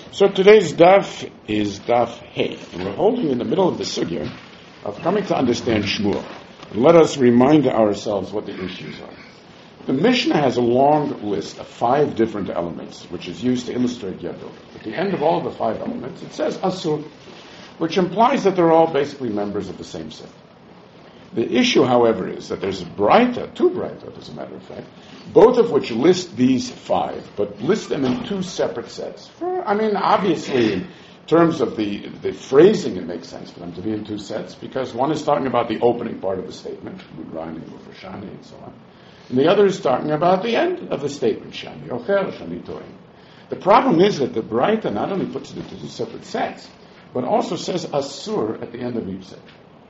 So today's daf is daf Hey, and we're holding in the middle of the sugya of coming to understand Shmuel. And let us remind ourselves what the issues are. The Mishnah has a long list of 5 different elements, which is used to illustrate Yadol. At the end of all the 5 elements, it says Asur, which implies that they're all basically members of the same set. The issue, however, is that there's a Braita, 2 Braitot, as a matter of fact, both of which list these 5, but list them in 2 separate sets. Obviously, in terms of the phrasing, it makes sense for them to be in 2 sets, because one is talking about the opening part of the statement, Mudrani, Mufashani, and so on, and the other is talking about the end of the statement, Shani Ocher, Shani Toim. The problem is that the Braita not only puts it into 2 separate sets, but also says Asur at the end of each set,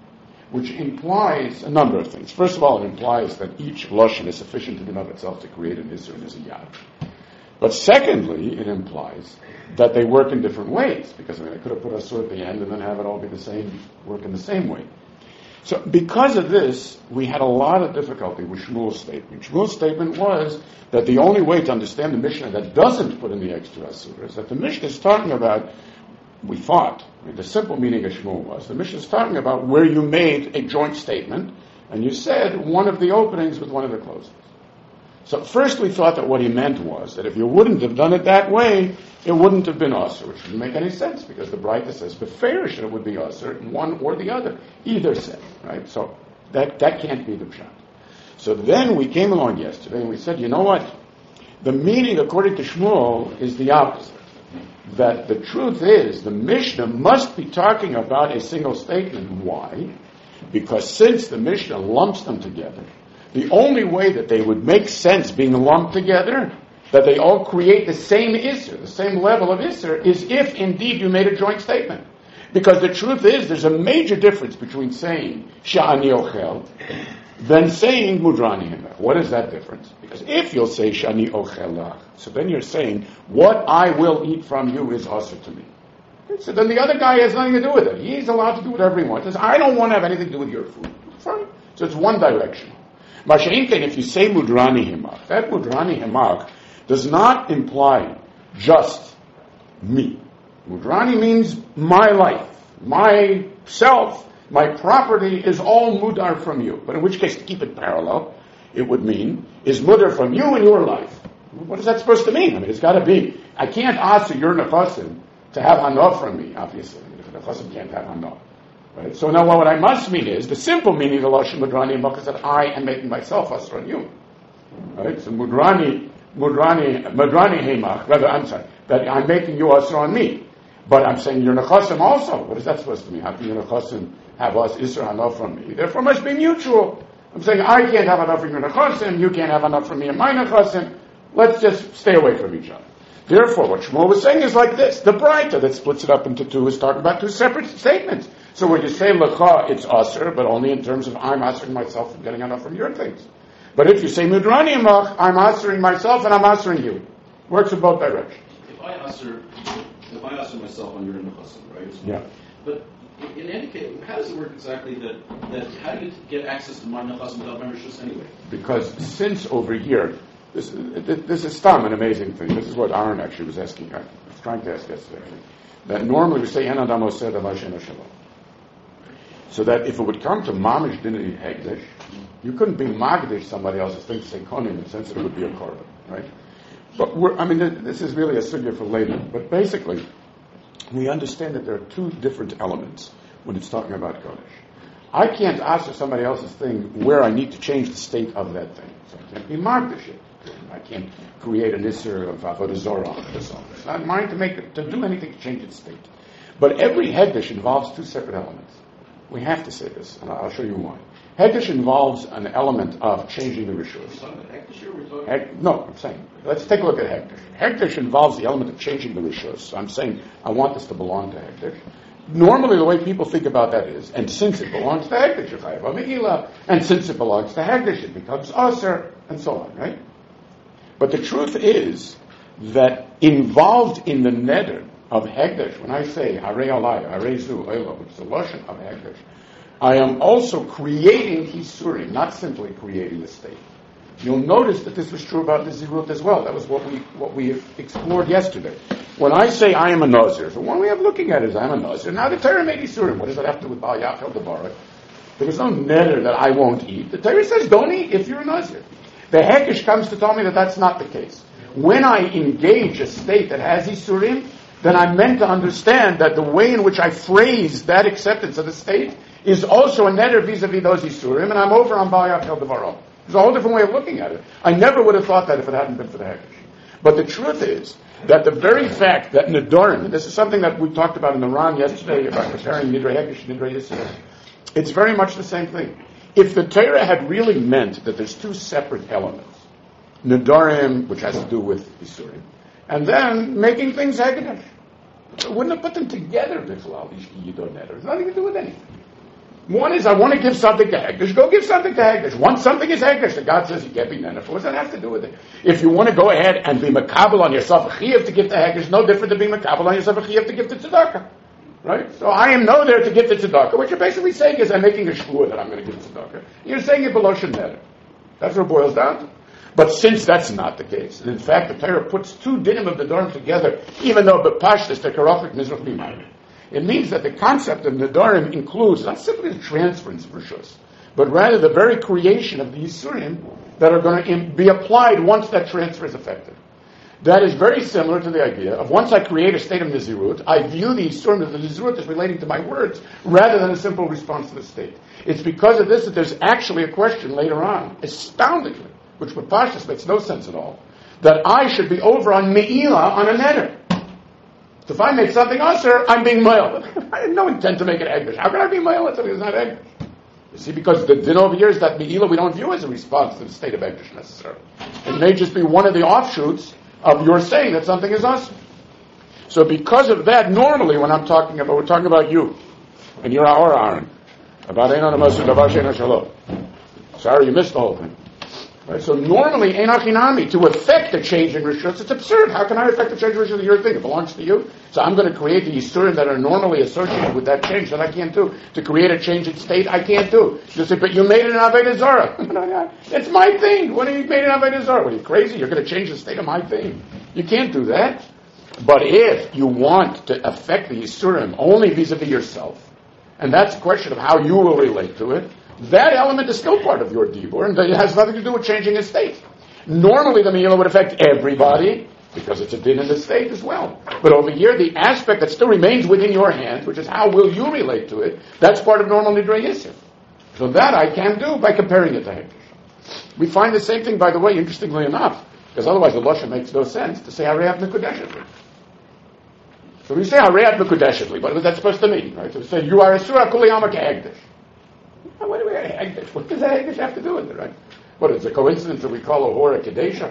which implies a number of things. First of all, it implies that each lashon is sufficient in and of itself to create an isur and is a yad. But secondly, it implies that they work in different ways, because they could have put asur at the end and then have it all be the same, work in the same way. So because of this, we had a lot of difficulty with Shmuel's statement. Shmuel's statement was that the only way to understand the Mishnah that doesn't put in the extra asur is that the Mishnah is talking about, we thought, the simple meaning of Shmuel was, the Mishnah is talking about where you made a joint statement, and you said one of the openings with one of the closings. So first we thought that what he meant was that if you wouldn't have done it that way, it wouldn't have been Asur, which wouldn't make any sense, because the Braita says, beferish, it would be Asur in one or the other, either set, right? So that can't be the pshat. So then we came along yesterday and we said, you know what? The meaning, according to Shmuel, is the opposite. That the truth is, the Mishnah must be talking about a single statement. Why? Because since the Mishnah lumps them together, the only way that they would make sense being lumped together, that they all create the same Isser, the same level of Isser, is if indeed you made a joint statement. Because the truth is, there's a major difference between saying Sha'ani Ochel than saying Mudrani Himach. What is that difference? Because if you'll say Shani Ochelach, so then you're saying, what I will eat from you is also to me. So then the other guy has nothing to do with it. He's allowed to do whatever he wants. He says, I don't want to have anything to do with your food. Fine. So it's one direction. Masha'inken, if you say Mudrani Himach, that Mudrani Himach does not imply just me. Mudrani means my life, myself. My property is all mudar from you. But in which case, to keep it parallel, it would mean, is mudar from you in your life. What is that supposed to mean? It's got to be, I can't ask your nechasim to have hana from me, obviously. If a nechasim can't have hana. Right? So now what I must mean is, the simple meaning of the lashon mudrani himach is that I am making myself asr on you. Right? So mudrani himach, rather, I'm sorry, that I'm making you asr on me. But I'm saying your nechasim also. What is that supposed to mean? How can your nechasim have us Isra Hana from me? Therefore, must be mutual. I'm saying I can't have enough from your nechasim, you can't have enough from me and my nechasim. Let's just stay away from each other. Therefore, what Shmuel was saying is like this. The Braita that splits it up into 2 is talking about 2 separate statements. So when you say Lecha, it's Aser, but only in terms of I'm answering myself and getting enough from your things. But if you say Mudrani Imach, I'm answering myself and I'm answering you. Works in both directions. If I answer myself on your nechasim, right? Yeah. But in any case, how does it work exactly that how do you get access to my nechasim without memberships anyway? Because since over here, this is an amazing thing. This is what Aaron actually was asking. I was trying to ask yesterday. That normally we say En Adam Oseh Davar She'eino Shalom. So that if it would come to Mamish Dinei Hekdesh, you couldn't be Magdish somebody else's thing to say Konim in the sense that it would be a korban, right? But this is really a sugya for later. But basically, we understand that there are 2 different elements when it's talking about Kodesh. I can't ask for somebody else's thing where I need to change the state of that thing. So I can't be Magdish it. I can't create an Isser of Avodah Zorah on it. It's not mine to do anything to change its state. But every Hekdesh involves 2 separate elements. We have to say this, and I'll show you why. Hekdesh involves an element of changing the rishus. No, I'm saying, let's take a look at Hekdesh. Hekdesh involves the element of changing the rishus. I'm saying, I want this to belong to Hekdesh. Normally, the way people think about that is, and since it belongs to Hekdesh, you chayav me'ila, and since it belongs to Hekdesh, it becomes aser, and so on, right? But the truth is that involved in the neder of Hekdesh, when I say Harei Alai, Harei Zu, Oilo, which is the lashon of Hekdesh, I am also creating Hisurim, not simply creating the state. You'll notice that this was true about Nazirut as well. That was what we explored yesterday. When I say I am a Nazir, the one way of looking at it is I'm a Nazir. Now the Torah made Isurim. What does that have to do with Bal Yachal Devarah? There was no neder that I won't eat. The Torah says don't eat if you're a Nazir. The Hekesh comes to tell me that that's not the case. When I engage a state that has Isurim, then I'm meant to understand that the way in which I phrase that acceptance of the state is also a neder vis-a-vis those Isurim, and I'm over on Bal Yachal Devarah. There's a whole different way of looking at it. I never would have thought that if it hadn't been for the Hekesh. But the truth is that the very fact that Nedarim, and this is something that we talked about in the Ran yesterday about comparing Nidrei Hekesh and Nidrei Yisrael, it's very much the same thing. If the Torah had really meant that there's two separate elements, Nedarim, which has to do with Yisurim, and then making things Hekesh, it wouldn't have put them together, Bichlal, Yidor Neder. It's nothing to do with anything. One is, I want to give something to Hegdish. Go give something to Hegdish. Once something is Hegdish, the God says you can't be Nenef. What does that have to do with it? If you want to go ahead and be Makabel on yourself a Chiyuv to give to Hegdish, no different than being Makabel on yourself a Chiyuv to give to Tzedakah. Right? So I am no there to give to Tzedakah. What you're basically saying is, I'm making a shvua that I'm going to give to Tzedakah. You're saying it below Shem. That's what it boils down to. But since that's not the case, and in fact the Torah puts two dinim of the Nedarim together, even though B'Pashtus, the Karofik Mizrach B'Mayim, it means that the concept of Nedarim includes not simply the transference of Rishus, but rather the very creation of the Yisurim that are going to be applied once that transfer is effected. That is very similar to the idea of once I create a state of Nazirut, I view the Yisurim of the Nazirut as relating to my words rather than a simple response to the state. It's because of this that there's actually a question later on, astoundingly, which with Pashtus makes no sense at all, that I should be over on Me'ilah on a neder. So if I make something usher, I'm being moil. I had no intent to make it Egdish. How can I be moil on something that's not Egdish? You see, because the din over here is that Me'ilah we don't view as a response to the state of Egdish necessarily. It may just be one of the offshoots of your saying that something is usher. So because of that, normally when we're talking about you, and you're our Aaron, about Einon HaMasud, Davar She'eino Shalom. Sorry, you missed the whole thing. Right? So normally, Einachinami, to effect a change in Rishus, it's absurd. How can I effect a change in Rishus? Your thing, it belongs to you. So I'm going to create the Yisurim that are normally associated with that change that I can't do. To create a change in state, I can't do. You say, but you made it an Avodah Zarah. It's my thing. What do you made an Avodah Zarah? What are you crazy? You're going to change the state of my thing. You can't do that. But if you want to affect the Yisurim only vis-a-vis yourself, and that's a question of how you will relate to it, that element is still part of your dibur, and it has nothing to do with changing a state. Normally, the Me'ilah would affect everybody, because it's a din in the state as well. But over here, the aspect that still remains within your hands, which is how will you relate to it, that's part of normal Nidrei Yisr. So that I can do by comparing it to Hekdesh. We find the same thing, by the way, interestingly enough, because otherwise the Lashon makes no sense, to say Hareat Mekudeshetli. So when you say Hareat Mekudeshetli, what is that supposed to mean? Right? So we say, you are a Surah Kuli Yama Hekdesh. What do we have Hekdesh? What does that Hekdesh have to do with it, right? What, it's a coincidence that we call a Hora Kadesha?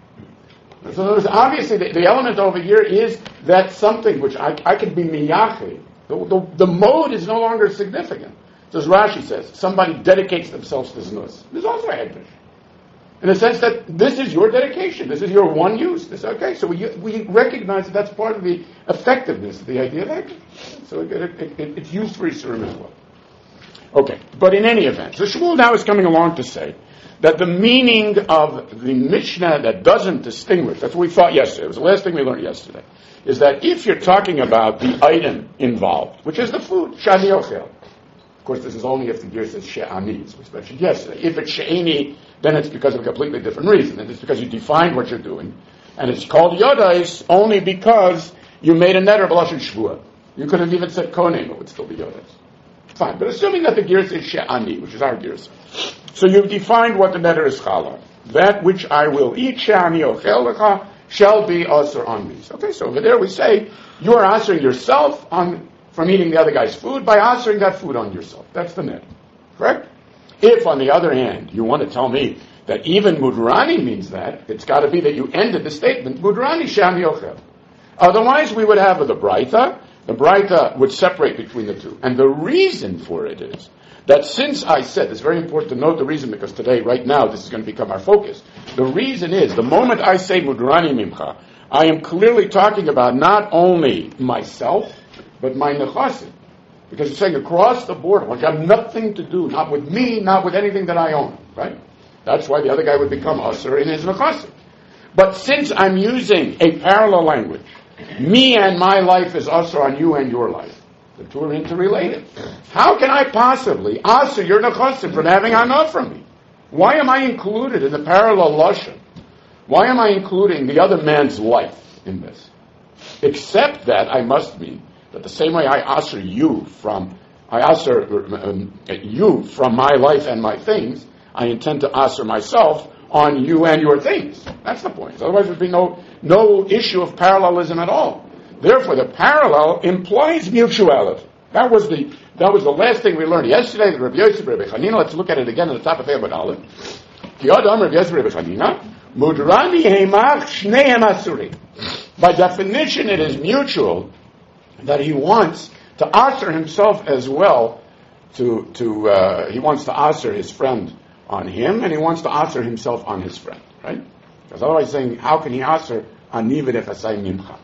So there's obviously the element over here is that something which I could be miyachi. The mode is no longer significant. So as Rashi says, somebody dedicates themselves to Znus. There's also a Hekdesh. In the sense that this is your dedication. This is your one use. Okay, so we recognize that that's part of the effectiveness of the idea of Hekdesh. So it's used for Yisurim as well. Okay, but in any event, so Shmuel now is coming along to say that the meaning of the Mishnah that doesn't distinguish, that's what we thought yesterday, it was the last thing we learned yesterday, is that if you're talking about the item involved, which is the food, Shani Ochel. Of course, this is only if the gear says She'ani, as we mentioned yesterday. If it's She'eni, then it's because of a completely different reason, and it's because you defined what you're doing, and it's called Yodais only because you made a neder b'lashon shvua. You could have even said Konim, it would still be Yodais. Fine, but assuming that the gears is She'ani, which is our gears. So you've defined what the neder is chala. That which I will eat, She'ani ochel lecha, shall be asur on me. Okay, so over there we say, you are answering yourself from eating the other guy's food by answering that food on yourself. That's the neder. Correct? If, on the other hand, you want to tell me that even mudrani means that, it's got to be that you ended the statement, mudrani She'ani ochel. Otherwise, we would have the Braita. The Braita would separate between the two. And the reason for it is that since I said, it's very important to note the reason because today, right now, this is going to become our focus. The reason is, the moment I say Mudrani Mimcha, I am clearly talking about not only myself, but my Nechasim. Because it's saying across the board, which have nothing to do, not with me, not with anything that I own, right? That's why the other guy would become Asur in his Nechasim. But since I'm using a parallel language, me and my life is Asur on you and your life. The two are interrelated. How can I possibly Asur your Nechasim from having Hana from me? Why am I included in the parallel Lashon? Why am I including the other man's life in this? Except that I must mean that the same way I Asur you from my life and my things, I intend to Asur myself on you and your things. That's the point. Otherwise there'd be no issue of parallelism at all. Therefore, the parallel implies mutuality. That was the last thing we learned yesterday. The Rabbi Yosef, Rabbi Chanina. Let's look at it again at the top of Eibad Aleph. Ki Adam Rabbi Yosef, Rabbi Chanina. Mudrani heimach shneim asurim. By definition, it is mutual that he wants to Asur himself as well. He wants to Asur his friend on him, and he wants to Asur himself on his friend. Right? Because otherwise, saying how can he Asur ani v'nechasai mimcha?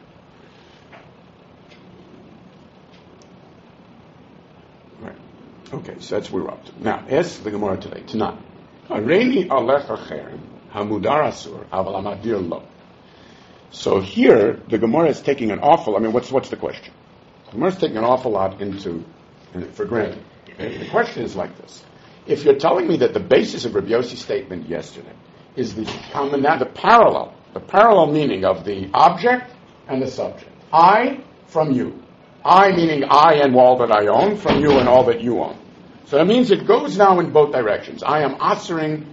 Okay, so that's where we're up to. Now, ask the Gemara today, tonight. Hareini alecha cherem hamudar asur aval amadir lo. So here, the Gemara is taking an awful. What's the question? The Gemara is taking an awful lot for granted. Okay? The question is like this: if you're telling me that the basis of Rabbi Yossi's statement yesterday is the parallel meaning of the object and the subject, I from you. I meaning I and all that I own, from you and all that you own. So that means it goes now in both directions. I am assuring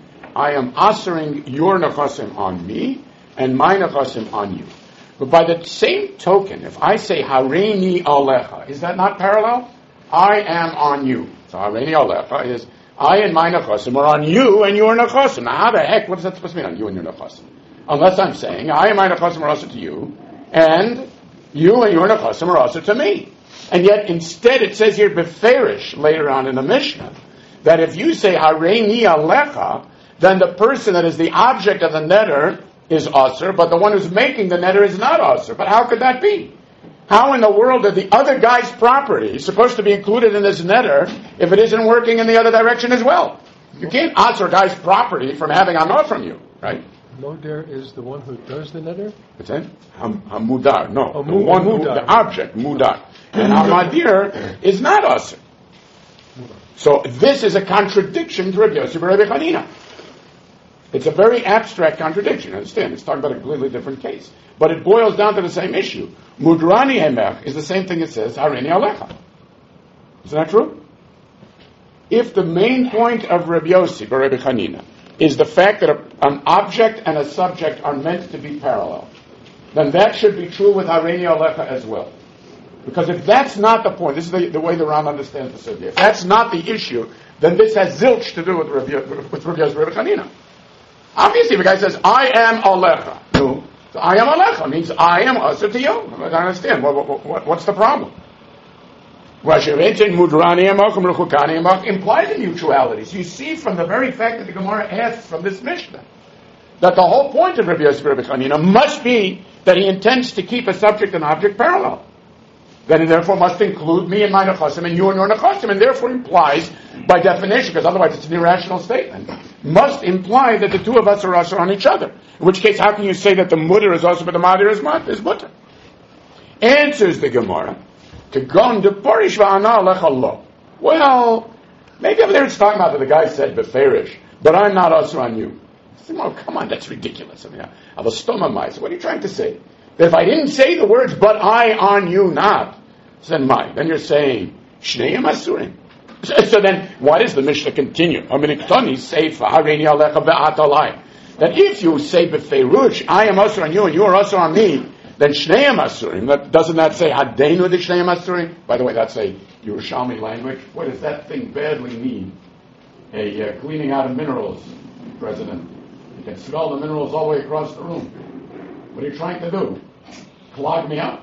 your nechasim on me and my nechasim on you. But by the same token, if I say hareini alecha, is that not parallel? I am on you. So hareini alecha is I and my nechasim are on you and your nechasim. Now how the heck, what is that supposed to mean on you and your nechasim? Unless I'm saying I and my nechasim are also to you, and you and your nechasim are also to me. And yet, instead, it says here, beferish, later on in the Mishnah, that if you say, hareini alecha, then the person that is the object of the netter is Asur, but the one who's making the netter is not Asur. But how could that be? How in the world are the other guy's property supposed to be included in this netter if it isn't working in the other direction as well? You can't Asur a guy's property from having Hana from you, right? Modar is the one who does the netter? What's that? Hamudar, no. Oh, the one who, mudar. the object, mudar. And Hamadir is not Asur. So this is a contradiction to Rabbi Yosef and Rabbi Chanina. It's a very abstract contradiction, understand? It's talking about a completely different case. But it boils down to the same issue. Mudrani hemech is the same thing it says, hareini alecha. Isn't that true? If the main point of Rabbi Yosef or Rabbi Chanina is the fact that an object and a subject are meant to be parallel, then that should be true with hareini alecha as well. Because if that's not the point, this is the way the Ram understands the sugya. If that's not the issue, then this has zilch to do with Rabbi Yosef Rabbi Chanina. Obviously, if a guy says, I am alecha, no. So I am alecha means I am asur to you. I don't understand. What's the problem? Implies a mutuality. So you see from the very fact that the Gemara asks from this Mishnah that the whole point of Rabbi Yosef Rabbi Chanina must be that he intends to keep a subject and object parallel. Then it therefore must include me and my nechasim and you and your nechasim, and therefore implies, by definition, because otherwise it's an irrational statement, must imply that the two of us are asur on each other. In which case, how can you say that the mutter is also, but the madir is mutter? Answers the Gemara, to gon de porish va'ana alecha lo. Well, maybe over there it's talking about that the guy said beferish, but I'm not asur on you. I said, well, come on, that's ridiculous. I have a stoma mice. What are you trying to say? That if I didn't say the words, but I on you not, then you're saying, Shneim Asurim. So then, why does the Mishnah continue? That if you say Befeirush, I am Asur on you and you are Asur on me, then Shneim Asurim. Doesn't that say Hadeinu de Shneim Asurim? By the way, that's a Yerushalmi language. What does that thing badly mean? A cleaning out of minerals, President. You can smell the minerals all the way across the room. What are you trying to do? Clog me up?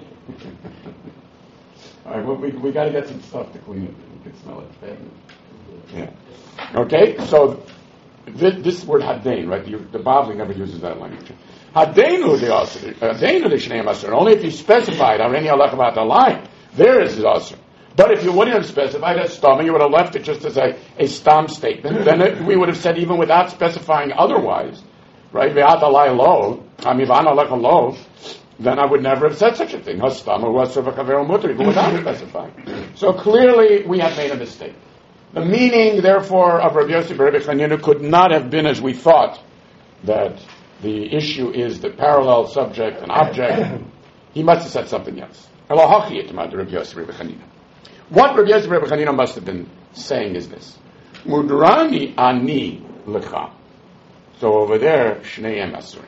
All right, well, we got to get some stuff to clean it. You can smell it bad. Yeah. Okay, so this word hadein, right? The Bavli never uses that language. Hadeinu the asur, hadeinu the shnei asur. Only if you specified hareini alecha ba'at alayim, there is the asur. But if you wouldn't have specified a stam, you would have left it just as a stam statement, then we would have said even without specifying otherwise, right? Ve'atalai lo, amivan alecha lo, then I would never have said such a thing. Hastam was servakaver mutter, without specifying. So clearly we have made a mistake. The meaning, therefore, of Rabbi Yossi Rabbi Chanina could not have been as we thought, that the issue is the parallel subject and object. He must have said something else. What Rabbi Yossi Rabbi Chanina must have been saying is this: Mudrani ani lecha. So over there, Shneim Asurim.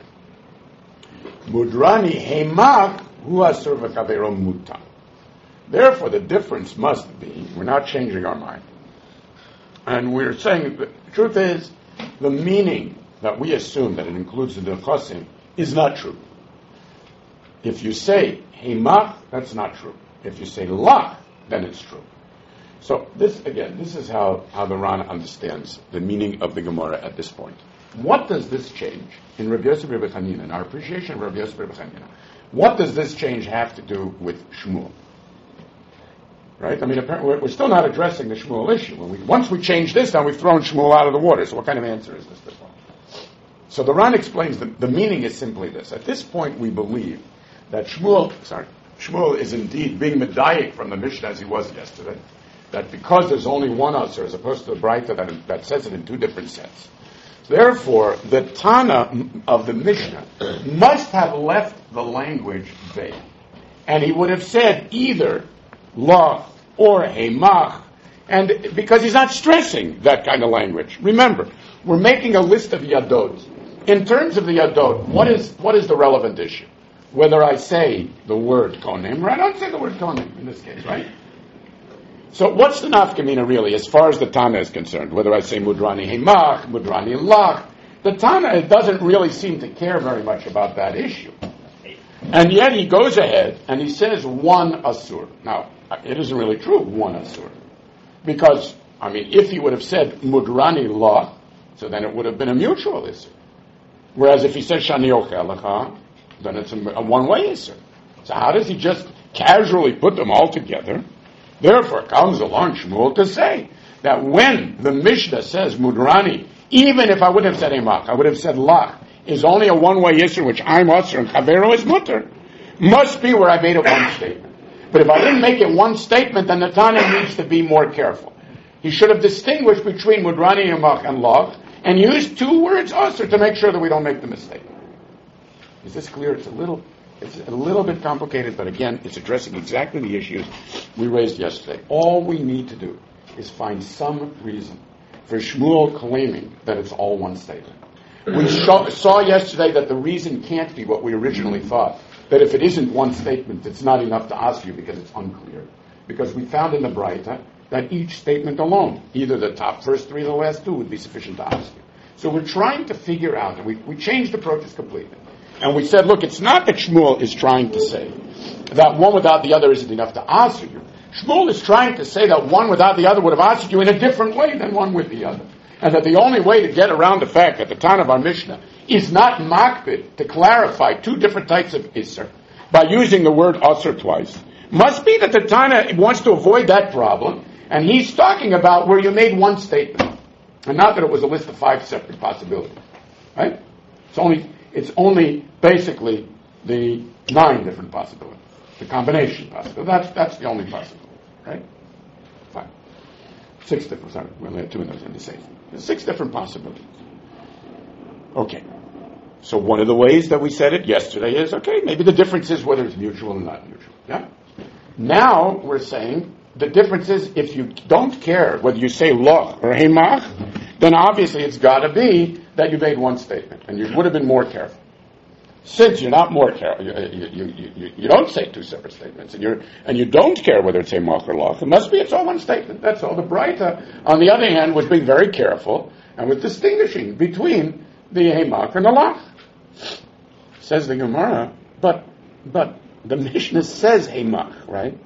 Mudrani hemak hu asur v'kavero muta. Therefore, the difference must be, we're not changing our mind. And we're saying, the truth is, the meaning that we assume that it includes the nechasim is not true. If you say hemak, that's not true. If you say lach, then it's true. So this is how the Ran understands the meaning of the Gemara at this point. What does this change in Rabbi Yossi Rabbi Chanina, in our appreciation of Rabbi Yossi Rabbi Chanina? What does this change have to do with Shmuel? Right? I mean, apparently we're still not addressing the Shmuel issue. Once we change this, then we've thrown Shmuel out of the water. So what kind of answer is this? So the Ran explains that the meaning is simply this. At this point, we believe that Shmuel is indeed being medayik from the Mishnah as he was yesterday. That because there's only one Asur, as opposed to the Braita that says it in two different sets. Therefore, the Tana of the Mishnah must have left the language vague. And he would have said either lach or hemach, and because he's not stressing that kind of language. Remember, we're making a list of yadot. In terms of the yadot, what is the relevant issue? Whether I say the word konim, or I don't say the word konim in this case, right? So what's the nafkamina really, as far as the Tana is concerned? Whether I say mudrani hemach, mudrani lach, the Tana doesn't really seem to care very much about that issue. And yet he goes ahead and he says one asur. Now, it isn't really true, one asur. Because, I mean, if he would have said mudrani lach, so then it would have been a mutual asur. Whereas if he says shani ochelecha, then it's a one-way asur. So how does he just casually put them all together? Therefore comes along Shmuel to say that when the Mishnah says mudrani, even if I would have said emach, I would have said lach, is only a one-way issue, which I'm usher and chavero is mutter, must be where I made it one statement. But if I didn't make it one statement, then the Tana needs to be more careful. He should have distinguished between mudrani, emach, and lach, and used two words usher to make sure that we don't make the mistake. Is this clear? It's a little bit complicated, but again, it's addressing exactly the issues we raised yesterday. All we need to do is find some reason for Shmuel claiming that it's all one statement. We saw yesterday that the reason can't be what we originally thought, that if it isn't one statement, it's not enough to ask you because it's unclear. Because we found in the Braita that each statement alone, either the top first three or the last two, would be sufficient to ask you. So we're trying to figure out, and we changed approaches completely. And we said, look, it's not that Shmuel is trying to say that one without the other isn't enough to answer you. Shmuel is trying to say that one without the other would have answered you in a different way than one with the other. And that the only way to get around the fact that the Tana of our Mishnah is not makbid to clarify two different types of Isser by using the word Asr twice must be that the Tana wants to avoid that problem, and he's talking about where you made one statement, and not that it was a list of 5 separate possibilities. Right? It's only basically the 9 different possibilities, the combination possibility. That's the only possibility, right? Fine. 6 different. Sorry, we only had 2 of those in the safe. There's 6 different possibilities. Okay. So one of the ways that we said it yesterday is, okay, maybe the difference is whether it's mutual or not mutual. Yeah. Now we're saying the difference is if you don't care whether you say loch or hemach, then obviously it's got to be that you made one statement, and you would have been more careful. Since you're not more careful, you don't say 2 separate statements, and you don't care whether it's hemach or loch. It must be it's all one statement. That's all. The Braita, on the other hand, was being very careful and was distinguishing between the hemach and the loch. Says the Gemara, but the Mishnah says hemach, right?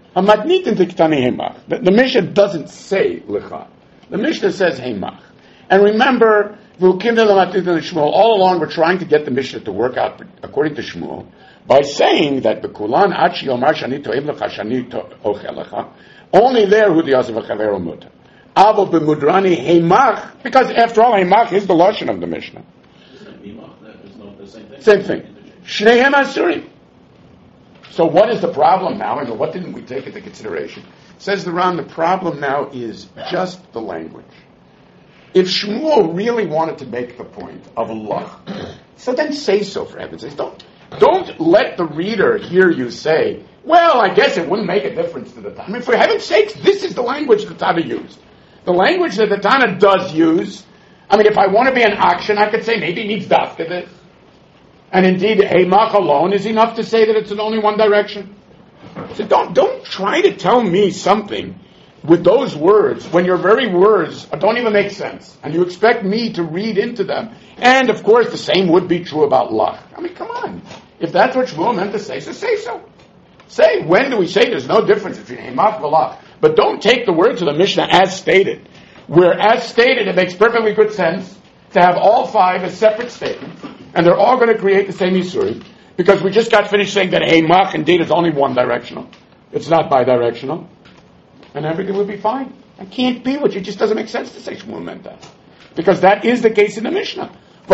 The Mishnah doesn't say lecha. The Mishnah says hemach. And remember, all along we're trying to get the Mishnah to work out according to Shmuel by saying that bekulan achi omar shani to'im lecha shani ochel lecha Only there who the Yosef Chavero Mutter. Avo b'mudrani heimach, because after all, heimach is the lashon of the Mishnah. Isn't it mimach? That is not the same thing. Same thing. Shnehem asurim. So what is the problem now? And what didn't we take into consideration? Says the Ran, the problem now is just the language. If Shmuel really wanted to make the point of Allah, so then say so, for heaven's sake. Don't let the reader hear you say, well, I guess it wouldn't make a difference to the Tana. I mean, for heaven's sakes, this is the language the Tana used. The language that the Tana does use, I mean, if I want to be an action, I could say maybe it needs dafka this. And indeed, heimach alone is enough to say that it's in only one direction. So don't try to tell me something with those words when your very words don't even make sense, and you expect me to read into them. And of course, the same would be true about lach. I mean, come on. If that's what Shmuel meant to say, so say so. Say, when do we say there's no difference between heimach and lach? But don't take the words of the Mishnah as stated, where as stated it makes perfectly good sense to have all five as separate statements, and they're all going to create the same Yisuri, because we just got finished saying that heimach indeed is only one directional. It's not bidirectional. And everything will be fine. That can't be what you just doesn't make sense to say Shmuel meant that. Because that is the case in the Mishnah.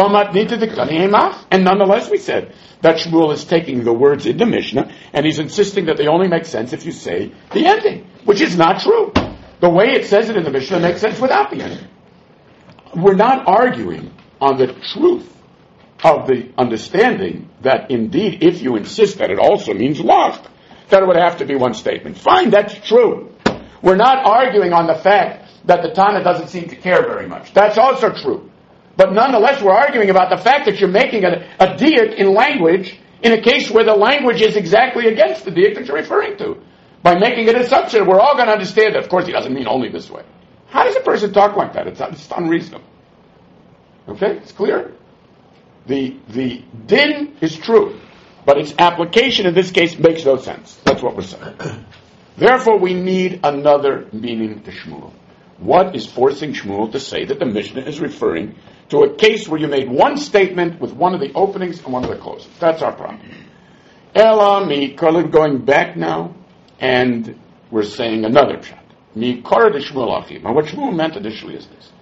And nonetheless we said that Shmuel is taking the words in the Mishnah and he's insisting that they only make sense if you say the ending, which is not true. The way it says it in the Mishnah makes sense without the ending. We're not arguing on the truth of the understanding that indeed if you insist that it also means lach, that it would have to be one statement. Fine, that's true. We're not arguing on the fact that the Tana doesn't seem to care very much. That's also true. But nonetheless, we're arguing about the fact that you're making a diak in language in a case where the language is exactly against the diak that you're referring to. By making it a subset, we're all going to understand that. Of course, he doesn't mean only this way. How does a person talk like that? It's unreasonable. Okay? It's clear? The din is true, but its application in this case makes no sense. That's what we're saying. Therefore, we need another meaning to Shmuel. What is forcing Shmuel to say that the Mishnah is referring to a case where you made one statement with one of the openings and one of the closings? That's our problem. Ela mi Karlim, going back now, and we're saying another pshat. Mi kar de Shmuel achi. Now, what Shmuel meant initially is this: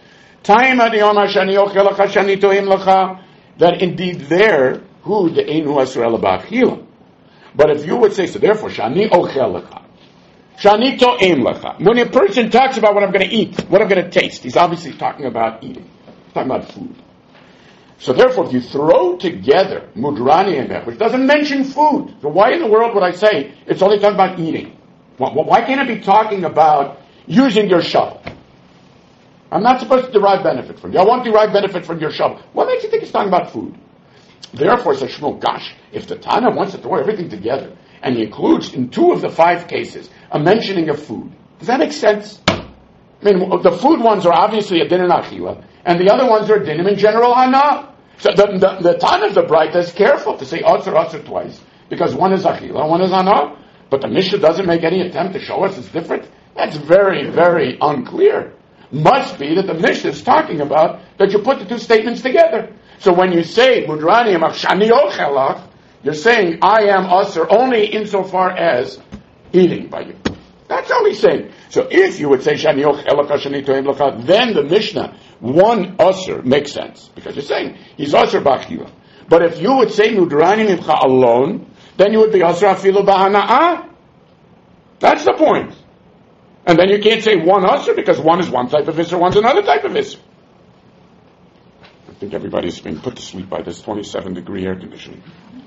that indeed there, who the einu asur ela ba'achila. But if you would say so, therefore, shani ochel lecha. Shani to'em lecha. When a person talks about what I'm going to eat, what I'm going to taste, he's obviously talking about eating. He's talking about food. So therefore, if you throw together mudrani and that, which doesn't mention food, so why in the world would I say it's only talking about eating? Why can't it be talking about using your shovel? I'm not supposed to derive benefit from you. I won't derive benefit from your shovel. What makes you think it's talking about food? Therefore, says Shmuel, gosh, if the Tana wants to throw everything together, and he includes in 2 of the 5 cases a mentioning of food, does that make sense? I mean, the food ones are obviously a din and achila, and the other ones are dinim in general hana. So the Tana of the Braita is careful to say otzer twice, because one is achila, one is hana, but the Mishnah doesn't make any attempt to show us it's different. That's very, very unclear. Must be that the Mishnah is talking about that you put the 2 statements together. So when you say mudrani shani ochelach, you're saying I am usher only insofar as eating by you. That's all he's saying. So if you would say shani ochelach shani toim lecha, then the Mishnah one usher makes sense because you're saying he's usher b'achila. But if you would say mudrani mimcha alone, then you would be usher afilu b'hana'ah. That's the point. And then you can't say one usher because one is one type of isser, one's another type of isser. I think everybody's being put to sleep by this 27-degree air conditioning.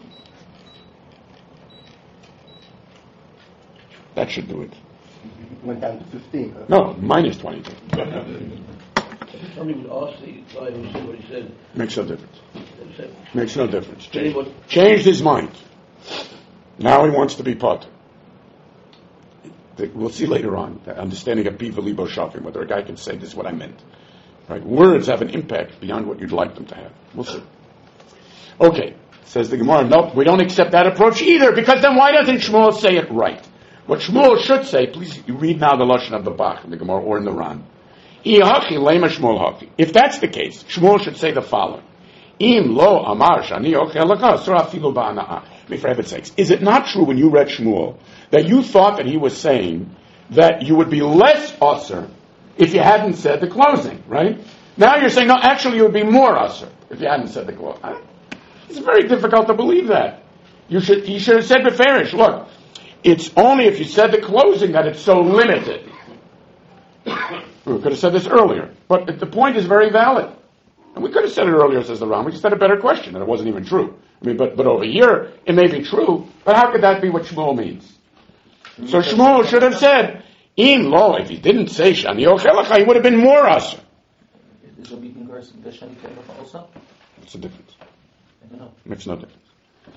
That should do it. Went down to 15. Huh? No, minus 22. Somebody would ask the guy who said what he said. Makes no difference. Said, Makes no difference. Changed his mind. Now he wants to be potter. We'll see later on, the understanding of Piva Libo Shafim, whether a guy can say this is what I meant. Right? Words have an impact beyond what you'd like them to have. We'll see. Okay, says the Gemara, nope, we don't accept that approach either, because then why doesn't Shmuel say it right? What Shmuel should say, please you read now the Lashon of the Bach in the Gemara or in the Ran. If that's the case, Shmuel should say the following. Im lo amar shani ochel lecha asur afilu ba'ana'ah. For heaven's sakes, is it not true when you read Shmuel that you thought that he was saying that you would be less usher if you hadn't said the closing, right? Now you're saying, no, actually you would be more usher if you hadn't said the closing. It's very difficult to believe that. You should have said beferish, look, it's only if you said the closing that it's so limited. We could have said this earlier, but the point is very valid. And we could have said it earlier, says the Ram. We just had a better question, and it wasn't even true. I mean, but over here, it may be true, but how could that be what Shmuel means? So Shmuel should have said, in lo, if he didn't say Shani Ochelecha, he would have been more usher. Is Rabbi Kingar the Shani Ochelecha also? What's the difference? I don't know. Makes no difference.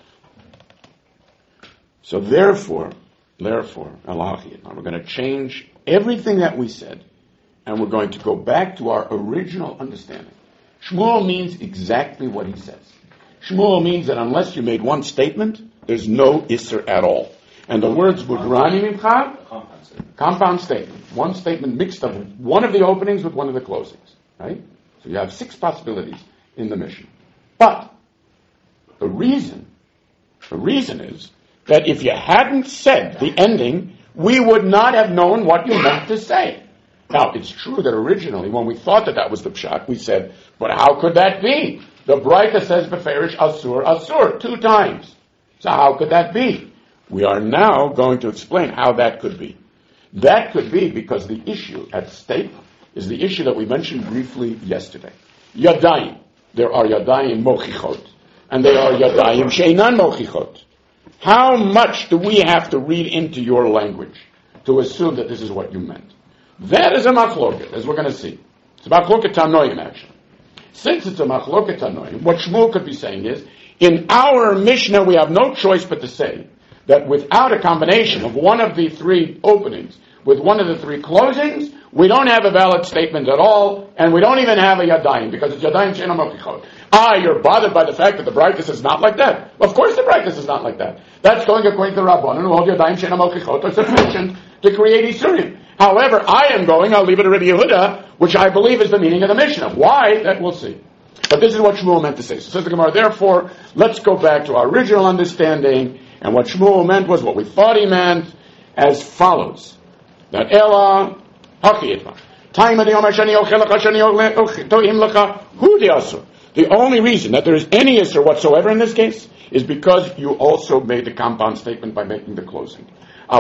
So therefore, Elachi, now we're going to change everything that we said, and we're going to go back to our original understanding. Shmuel means exactly what he says. Shmuel means that unless you made one statement, there's no Isser at all. And the words Budrani Mimcha, compound statement. One statement mixed up one of the openings with one of the closings. Right? So you have 6 possibilities in the mission. But the reason is that if you hadn't said the ending, we would not have known what you meant to say. Now, it's true that originally, when we thought that was the pshat, we said, but how could that be? The Braita says beferish asur 2 times. So how could that be? We are now going to explain how that could be. That could be because the issue at stake is the issue that we mentioned briefly yesterday. Yadayim. There are yadayim mochichot, and there are yadayim sheinan mochichot. How much do we have to read into your language to assume that this is what you meant? That is a machloket, as we're going to see. It's a machloket tanoim, actually. Since it's a machloket tanoim, what Shmuel could be saying is, in our Mishnah, we have no choice but to say that without a combination of one of the 3 openings with one of the 3 closings, we don't have a valid statement at all, and we don't even have a yadayim, because it's yadayim she'ena mochichot. You're bothered by the fact that the brightness is not like that. Of course the brightness is not like that. That's going according to the Rabbanan, who hold yadayim she'ena mochichot are sufficient to create Isurim. However, I'll leave it to Rabbi Yehuda, which I believe is the meaning of the Mishnah. Why? That we'll see. But this is what Shmuel meant to say. So says the Gemara, therefore, let's go back to our original understanding, and what Shmuel meant was what we thought he meant, as follows. That Ela, the only reason that there is any Isser whatsoever in this case is because you also made the compound statement by making the closing.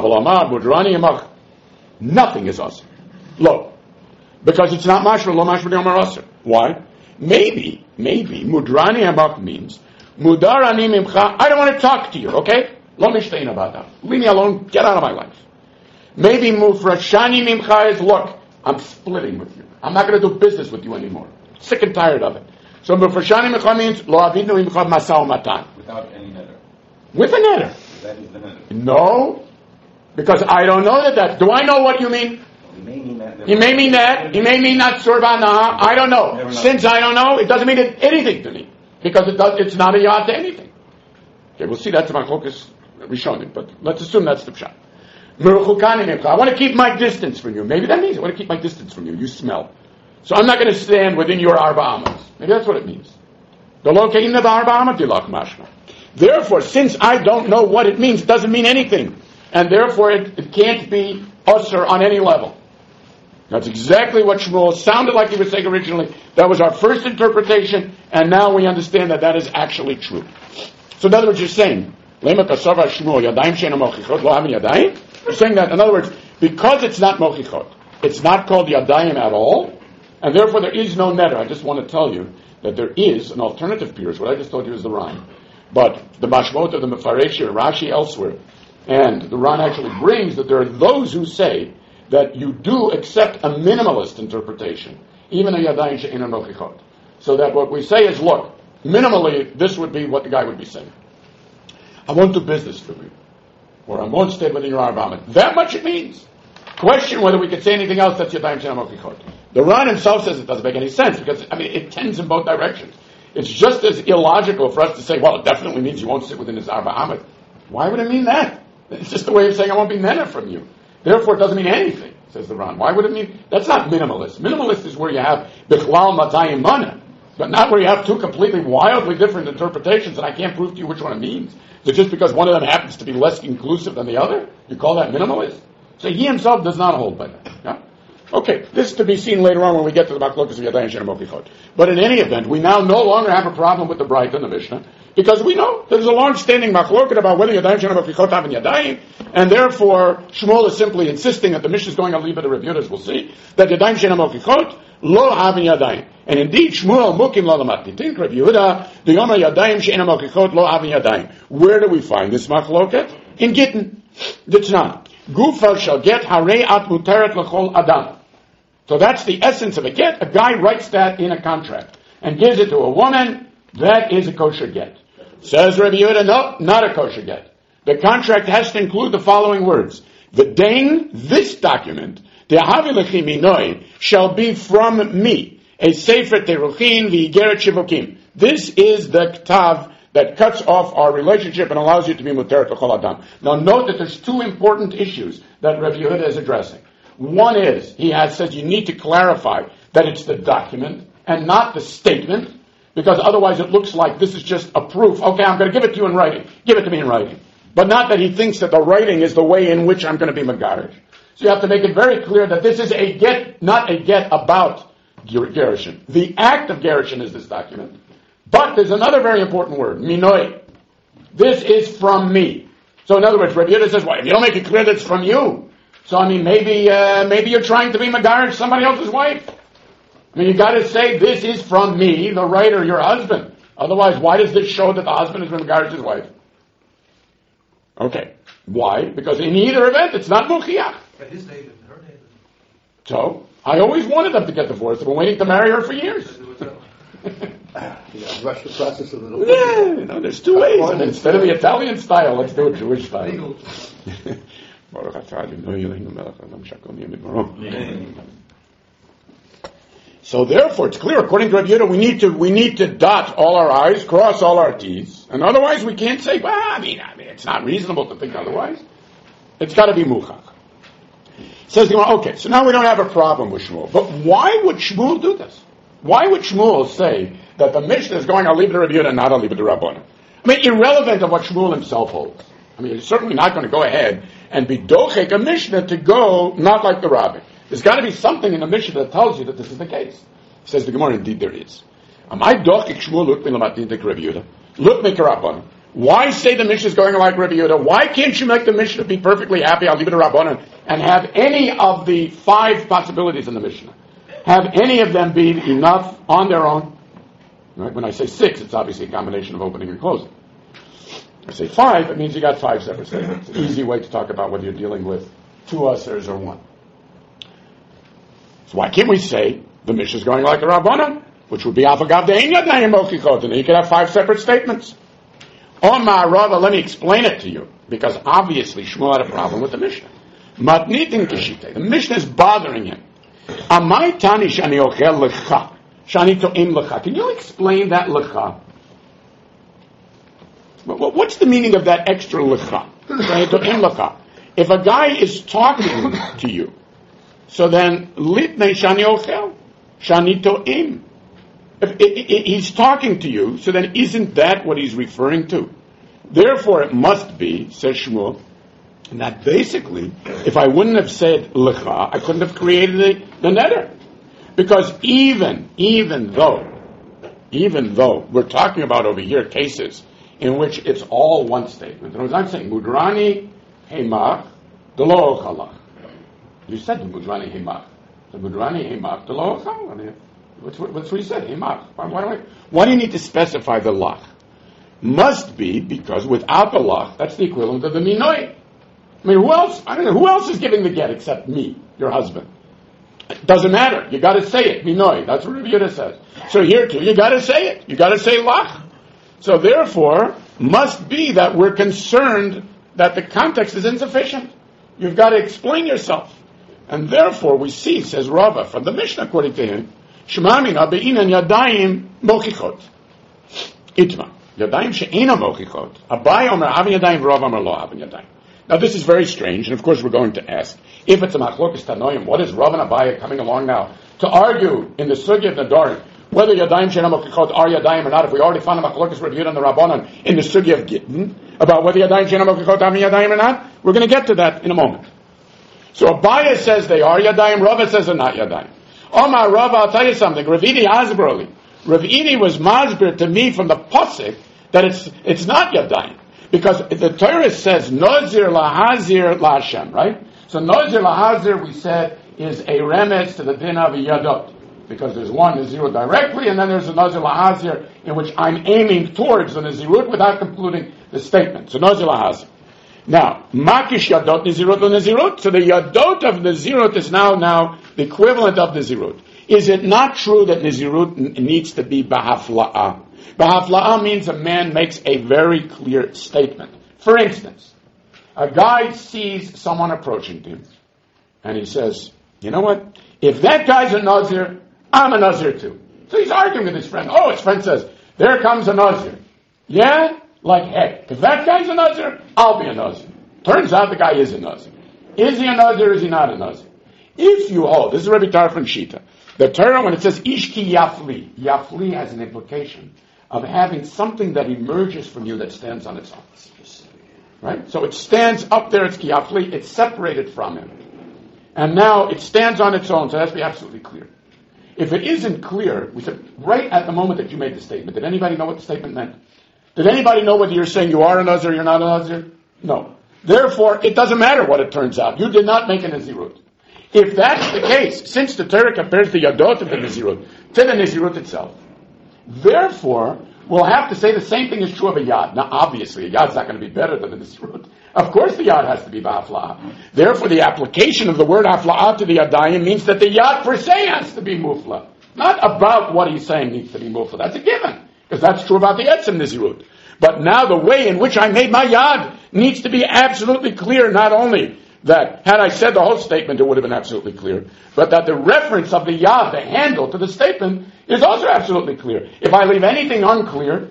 Nothing is Asr. Lo. Because it's not Mashra, Lo Mashra Yomar Asr. Why? Maybe, Mudrani Hamak means, Mudarani Mimcha, I don't want to talk to you, okay? Lo Mishtain about that. Leave me alone, get out of my life. Maybe Mufrashani Mimcha is, look, I'm splitting with you. I'm not going to do business with you anymore. Sick and tired of it. So Mufrashani Mimcha means, Lo Avinu Mimcha Masao Matan. Without any netter. With a netter. That is the netter. No. Because I don't know that. Do I know what you mean? He may mean that. He may mean that. He may mean not Surbanaha. I don't know. Since I don't know, it doesn't mean anything to me. Because it's not a yad to anything. Okay, we'll see that's my focus Rishonim, but let's assume that's the pshat. I want to keep my distance from you. Maybe that means I want to keep my distance from you. You smell. So I'm not going to stand within your arba amas. Maybe that's what it means. Therefore, since I don't know what it means, it doesn't mean anything. And therefore, it can't be usher on any level. That's exactly what Shmuel sounded like he was saying originally. That was our first interpretation, and now we understand that is actually true. So in other words, you're saying, you're saying that, in other words, because it's not mochichot, it's not called yadayim at all, and therefore there is no netter. I just want to tell you that there is an alternative pirush. What I just told you is the rhyme. But the mashmot of the Mefaresh, Rashi elsewhere, and the Ran actually brings that there are those who say that you do accept a minimalist interpretation, even a yadayim she'ena mochichot. So that what we say is, look, minimally, this would be what the guy would be saying. I won't do business for you, or I won't stay within your arba. That much it means. Question whether we could say anything else that's yadayim she'ena mochichot. The Ran himself says it doesn't make any sense, because, it tends in both directions. It's just as illogical for us to say, well, it definitely means you won't sit within his arba amet. Why would it mean that? It's just a way of saying I won't be nena from you. Therefore, it doesn't mean anything, says the Ran. Why would it mean? That's not minimalist. Minimalist is where you have bichlal matayim mana, but not where you have 2 completely wildly different interpretations, and I can't prove to you which one it means. So just because one of them happens to be less inclusive than the other, you call that minimalist? So he himself does not hold by that. Yeah? Okay, this is to be seen later on when we get to the Machlokas of Yadayim She'eino Mochichot. But in any event, we now no longer have a problem with the Braita and the Mishnah, because we know there's a long-standing Machloket about whether Yadayim She'eino Mochichot have in Yadayim, and therefore Shmuel is simply insisting that the Mishnah is going to leave it to Rav Yehuda, as we'll see, that Yadayim She'eino Mochichot lo have in Yadayim. And indeed, Shmuel mukim lo lamatnitin, Rav Yehuda, the Yoma Yadayim She'eino Mochichot lo have in Yadayim. Where do we find this Machloket? In Gittin. D'Tnan. Gufa shall get harei at muteret l'chol adam. So that's the essence of a get. A guy writes that in a contract and gives it to a woman. That is a kosher get. Says Rabbi Yehuda, no, not a kosher get. The contract has to include the following words. V'dein, this document, de'ahavi lechi minoi, shall be from me. A sefer teruchin v'igeret shivokim. This is the ktav that cuts off our relationship and allows you to be muteret l'chol adam. Now note that there's two important issues that Rabbi Yehuda is addressing. One is, says you need to clarify that it's the document and not the statement, because otherwise it looks like this is just a proof. Okay, I'm going to give it to you in writing. Give it to me in writing. But not that he thinks that the writing is the way in which I'm going to be megarish. So you have to make it very clear that this is a get, not a get about gerushin. The act of gerushin is this document. But there's another very important word, minoi. This is from me. So in other words, Rabbi Yehuda says, well, if you don't make it clear that it's from you, so I mean, maybe you're trying to be megarish somebody else's wife. I mean, you got to say this is from me, the writer, your husband. Otherwise, why does this show that the husband has been megarish his wife? Okay, why? Because in either event, it's not muchiach. But his name and her name. So I always wanted them to get divorced. I've been waiting to marry her for years. Rush the process a little bit. Yeah, there's two ways. And instead of the Italian style, let's do it Jewish style. So therefore, it's clear, according to Rabbi Yehuda, we need to dot all our I's, cross all our T's, and otherwise we can't say, well, I mean, it's not reasonable to think otherwise. It's got to be muchach. Says, okay, so now we don't have a problem with Shmuel. But why would Shmuel do this? Why would Shmuel say that the Mishnah is going, I'll leave it to Rabbi Yehuda and not I'll leave it to Rabbanan? I mean, irrelevant of what Shmuel himself holds. I mean, he's certainly not going to go ahead and be dochek a Mishnah to go not like the Rabbi. There's got to be something in the Mishnah that tells you that this is the case. Says the Gemara, indeed there is. Am I dochek Shmuel look me lamatin to Rabbi Yehuda? Look me to Rabbanan. Why say the Mishnah is going like Rabbi Yehuda? Why can't you make the Mishnah be perfectly happy? I'll leave it to Rabbanan and have any of the 5 possibilities in the Mishnah. Have any of them be enough on their own? Right? When I say 6, it's obviously a combination of opening and closing. I say 5, it means you got 5 separate statements. It's an easy way to talk about whether you're dealing with 2 users or 1. So why can't we say the Mishnah is going like the Rabbanan, which would be Afagav De'en Yadayim Mochichot, and you could have 5 separate statements. Omar Rava, let me explain it to you, because obviously Shmuel had a problem with the Mishnah. Matnitin Kishite, the Mishnah is bothering him. Amai Tani Shani Ochel Lecha, Shani To'im Lecha. Can you explain that Lecha? What's the meaning of that extra Lecha? Shani To'im Lecha. If a guy is talking to you, so then Litnei Shani Ochel, Shani To'im. If he's talking to you, so then isn't that what he's referring to? Therefore, it must be, says Shmuel, that basically, if I wouldn't have said lecha, I couldn't have created the neder. Because even though we're talking about over here cases in which it's all one statement, and I'm saying, Mudrani Hemach, Delo Chalach. You said Mudrani Hemach. The Mudrani Hemach, Delo Chalach. What's what he said? Hemach. Why do you need to specify the lach? Must be because without the lach, that's the equivalent of the minoi. I mean, who else? I don't know. Who else is giving the get except me, your husband? It doesn't matter. You got to say it. Minoi. That's what Rabbi Yehuda says. So here too, you got to say it. You got to say lach. So therefore, must be that we're concerned that the context is insufficient. You've got to explain yourself. And therefore, we see, says Rava, from the Mishnah, according to him, Shemamina be'inan yadayim mochichot. Itma. Yadayim she'ena mochichot. Abai omer havin yadayim, Rav omer lo havin yadayim. Now this is very strange, and of course we're going to ask, if it's a machlokas tanoim, what is Rav and Abai coming along now to argue in the sugya of Nadarim, whether yadayim she'ena mochichot are yadayim or not, if we already found a machlokas Rabbi Yehuda and the Rabbanan in the sugya of Gittin, about whether yadayim she'ena mochichot are yadayim or not? We're going to get to that in a moment. So Abaye says they are Yadayim, Rava says they're not Yadayim. Omar Rava, I'll tell you something. Rav Idi Asbroli. Rav Idi was masbir to me from the Pasuk that it's not Yadayim. Because the Torah says Nozir lahazir laHashem, right? So Nozir lahazir, we said, is a remez to the din of a Yadot. Because there's one Nazirut directly, and then there's a Nozir lahazir in which I'm aiming towards the Nazirut without concluding the statement. So Nozir lahazir. Now, Makish Yadot Nazirut Nazirut. So the Yadot of Nazirut is now the equivalent of Nazirut. Is it not true that Nazirut needs to be Bahafla'ah? Bahafla'ah means a man makes a very clear statement. For instance, a guy sees someone approaching him, and he says, you know what? If that guy's a Nazir, I'm a Nazir too. So he's arguing with his friend. Oh, his friend says, there comes a Nazir. Yeah? Like heck. If that guy's a Nazir, I'll be a Nazir. Turns out the guy is a Nazir. Is he a Nazir or is he not a Nazir? If you hold, this is Rabbi Tarfon Shita, the Torah, when it says Ishki Yafli, Yafli has an implication of having something that emerges from you that stands on its own. Right? So it stands up there, it's Kiyafli, it's separated from him. And now it stands on its own, so it has to be absolutely clear. If it isn't clear, we said, right at the moment that you made the statement, did anybody know what the statement meant? Did anybody know whether you're saying you are a Nazir or you're not a Nazir? No. Therefore, it doesn't matter what it turns out. You did not make a Nazirut. If that's the case, since the Torah compares the Yadot of the Nazirut to the Nazirut itself, therefore, we'll have to say the same thing is true of a Yad. Now, obviously, a Yad's not going to be better than the Nazirut. Of course the Yad has to be Ba'afla'ah. Therefore, the application of the word Hafla'ah to the Yadayim means that the Yad per se has to be Mufla. Not about what he's saying needs to be Mufla. That's a given. Because that's true about the Etzem Nazirut. But now the way in which I made my Yad needs to be absolutely clear, not only that, had I said the whole statement, it would have been absolutely clear, but that the reference of the Yad, the handle to the statement, is also absolutely clear. If I leave anything unclear,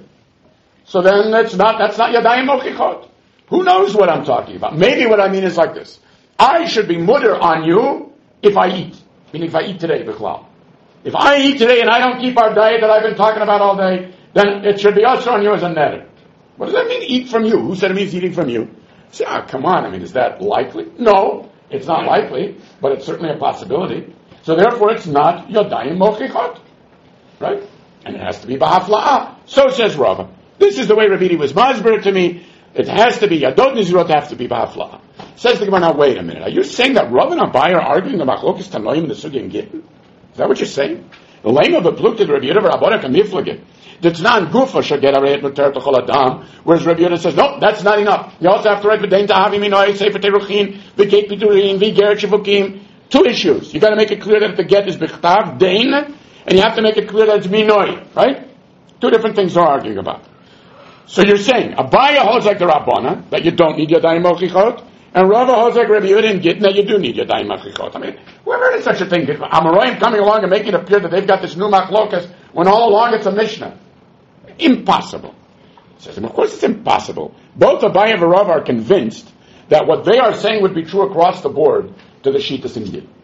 so then that's not Yadayim Mochichot. Who knows what I'm talking about? Maybe what I mean is like this. I should be mutter on you if I eat. Meaning if I eat today, Bichlal. If I eat today and I don't keep our diet that I've been talking about all day, then it should be usher on you as a netter. What does that mean, eat from you? Who said it means eating from you? Say, come on, is that likely? No, it's not likely, but it's certainly a possibility. So therefore it's not Yodayim Mochichot. Right? And it has to be Ba'afla'ah. So says Rava. This is the way Rabbi was masber to me. It has to be, Yadot Nizirot have to be Ba'afla'ah. Says the Gemara, now wait a minute. Are you saying that Rava and Abaye are arguing about Machlokas Tanoim in the Sugya and Gittin? Is that what you're saying? The lame of a plukted Rabbi Yehuda Rabbanak and Miflagit. D'tznan gufa shall get a reit muter to chol adam. Whereas Rabbi Yehuda says, no, that's not enough. You also have to write v'dein ta'avi minoi, sefer teruchin, v'geit pidurin, v'geret shivukim. Two issues. You got to make it clear that the get is b'chtav, dein, and you have to make it clear that it's minoi, right? Two different things they're arguing about. So you're saying, Abaye holds like the Rabbana, that you don't need Yadayim Mochichot, and Rava holds like Rabbi Yehuda and Gittin, that you do need Yadayim Mochichot. Whoever heard of such a thing? Amoraim coming along and making it appear that they've got this new machlokas, when all along it's a Mishnah. Impossible. He says, of course it's impossible. Both Abaye and Rava are convinced that what they are saying would be true across the board to the Shittas and Gittin.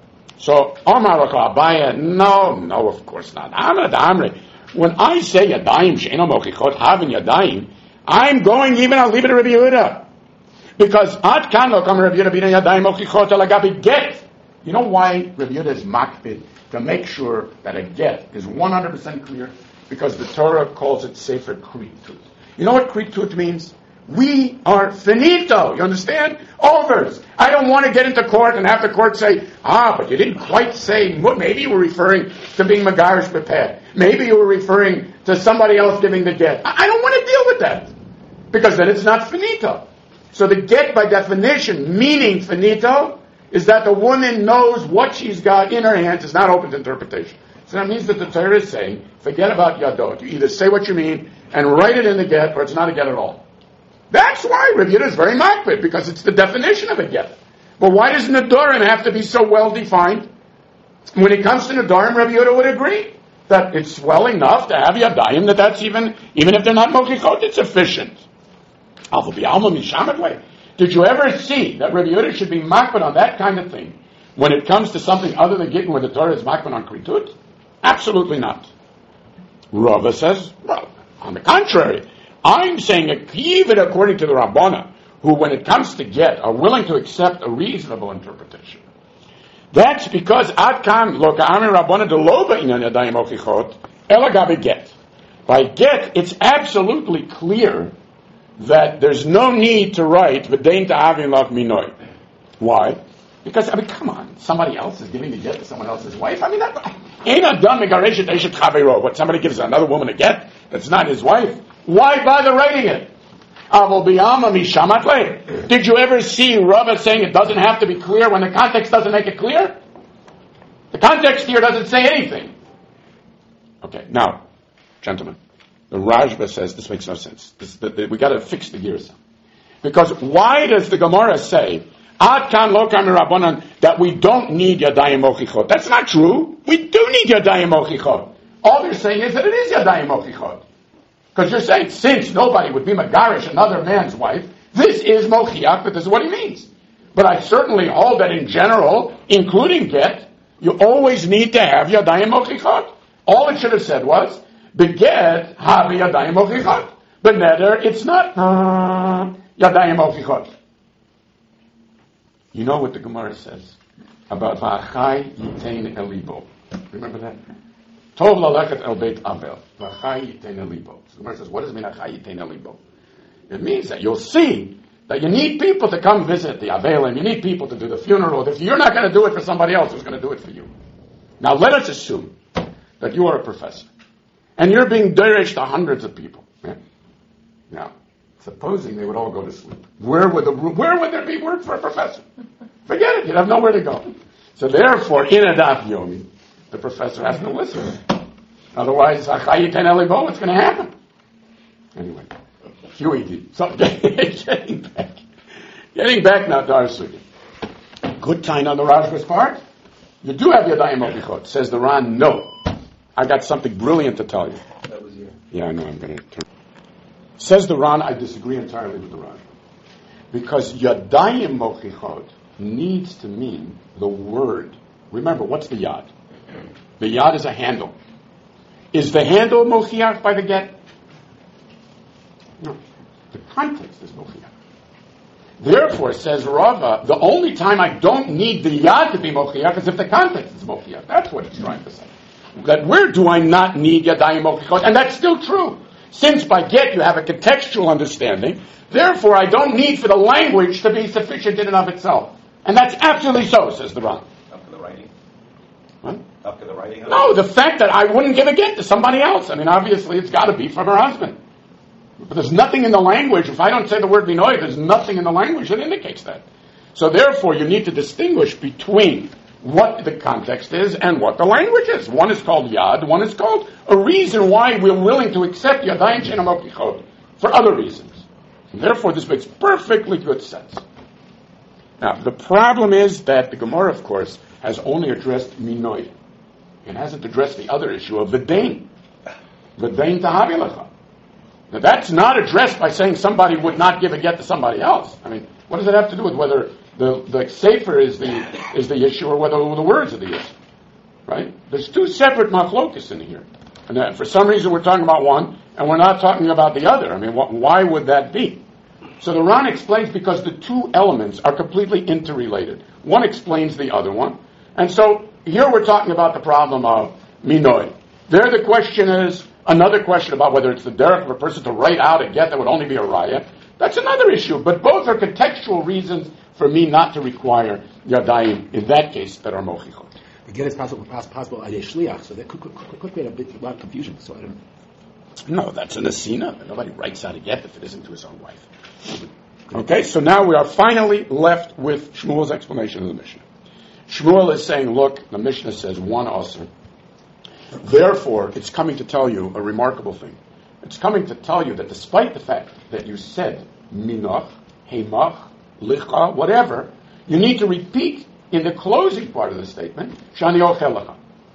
So, Omar Abaye, no, of course not. Amre. When I say Yadayim, She'eno Mochichot, Havin Yadayim, I'm going even, I'll leave it to Rabbi Yehuda. Because Ad Kan Lo Kam Rabbi Yehuda Bina Yadayim Mochichot El Agabi Get. You know why Rabbi Yehuda is makpid? To make sure that a get is 100% clear? Because the Torah calls it Sefer Kritut. You know what Kritut means? We are finito. You understand? Overs. I don't want to get into court and have the court say, but you didn't quite say, maybe you were referring to being Megarish Bepeh. Maybe you were referring to somebody else giving the get. I don't want to deal with that. Because then it's not finito. So the get by definition, meaning finito, is that the woman knows what she's got in her hands is not open to interpretation. So that means that the Torah is saying, forget about Yadot. You either say what you mean and write it in the get, or it's not a get at all. That's why Rabbi Yehuda is very makpid, because it's the definition of a get. But why does Nedarim have to be so well defined? When it comes to Nedarim, Rabbi Yehuda would agree that it's well enough to have Yadayim, that's even if they're not Mochichot, it's sufficient. Did you ever see that Rabbi Yehuda should be makpid on that kind of thing when it comes to something other than Gittin where the Torah is makpid on Kritut? Absolutely not. Rava says, well, on the contrary, I'm saying even according to the Rabbana, who, when it comes to get, are willing to accept a reasonable interpretation. That's because Ad Kan Lo Ka'amir Rabbana de Lo Ba'inyan Yadayim Ochichot Ela Gabi Get. By get, it's absolutely clear that there's no need to write V'dein Ta'avin Lav Minoi. Why? Because, come on, somebody else is giving the get to someone else's wife. Ain't Adam Megareshet Eshet Chavero, but somebody gives another woman a get that's not his wife. Why bother writing it? Did you ever see Rava saying it doesn't have to be clear when the context doesn't make it clear? The context here doesn't say anything. Okay, now, gentlemen, the Rajba says this makes no sense. We got to fix the gears. Because why does the Gemara say Ad kan lo kan rabbanan that we don't need yadayim mochichot? That's not true. We do need yadayim mochichot. All they're saying is that it is yadayim mochichot. Because you're saying, since nobody would be Megarish, another man's wife, this is Mochiach, but this is what he means. But I certainly hold that in general, including get, you always need to have Yadayim Mochichot. All it should have said was, Beget, have Yadayim Mochichot. But neder, it's not Yadayim Mochichot. You know what the Gemara says about V'achai Yitain Elibo. Remember that? Tov lalechet el beit Abel. V'achai yitain elibo. So the Gemara says, what does it mean, achai yitain elibo? It means that you'll see that you need people to come visit the Avelim. You need people to do the funeral. If you're not going to do it for somebody else, who's going to do it for you? Now let us assume that you are a professor. And you're being derish to hundreds of people. Yeah? Now, supposing they would all go to sleep. Where would there be work for a professor? Forget it. You'd have nowhere to go. So therefore, in a daf yomi, the professor has to listen. Otherwise, what's going to happen? Anyway, QED. So getting back now to our sugya. Good time on the Rajba's part. You do have Yadayim Mochichot. Says the Ran, no. I got something brilliant to tell you. That was you. Yeah, I know. I'm going to turn. Says the Ran, I disagree entirely with the Ran. Because Yadayim Mochichot needs to mean the word. Remember, what's the Yad? The Yad is a handle. Is the handle Mochiach by the get? No. The context is Mochiach. Therefore, says Rava, the only time I don't need the Yad to be Mochiach is if the context is Mochiach. That's what it's trying to say. That where do I not need Yadayim Mochichot? And that's still true. Since by get you have a contextual understanding, therefore I don't need for the language to be sufficient in and of itself. And that's absolutely so, says the Ran. Up to the writing? What? Up to the writing? No, the fact that I wouldn't give a get to somebody else. I mean, obviously it's got to be from her husband. But there's nothing in the language. If I don't say the word binoy, there's nothing in the language that indicates that. So therefore, you need to distinguish between what the context is and what the language is. One is called yad, one is called a reason why we're willing to accept yadayim she'ein mochichot for other reasons. And therefore, this makes perfectly good sense. Now, the problem is that the Gemara, of course, has only addressed minoi. It hasn't addressed the other issue of v'dein. V'dein tahavi lecha. Now, that's not addressed by saying somebody would not give a get to somebody else. I mean, what does it have to do with whether the sefer is the issue or whether the words are the issue? Right? There's two separate machlokas in here. And for some reason we're talking about one and we're not talking about the other. I mean, why would that be? So the Ran explains because the two elements are completely interrelated. One explains the other one. And so here we're talking about the problem of minoi. There the question is another question about whether it's the derech of a person to write out a get that would only be a raya. That's another issue. But both are contextual reasons for me not to require yadayim in that case that are mochichot. The get is possible by a shliach, so that could create a lot of confusion. So I don't. No, that's an asina. Nobody writes out a get if it isn't to his own wife. Okay, so now we are finally left with Shmuel's explanation of the Mishnah. Shmuel is saying, look, the Mishnah says one asr. Therefore, it's coming to tell you a remarkable thing. It's coming to tell you that despite the fact that you said minach, heimach, licha, whatever, you need to repeat in the closing part of the statement, shani ochel lecha.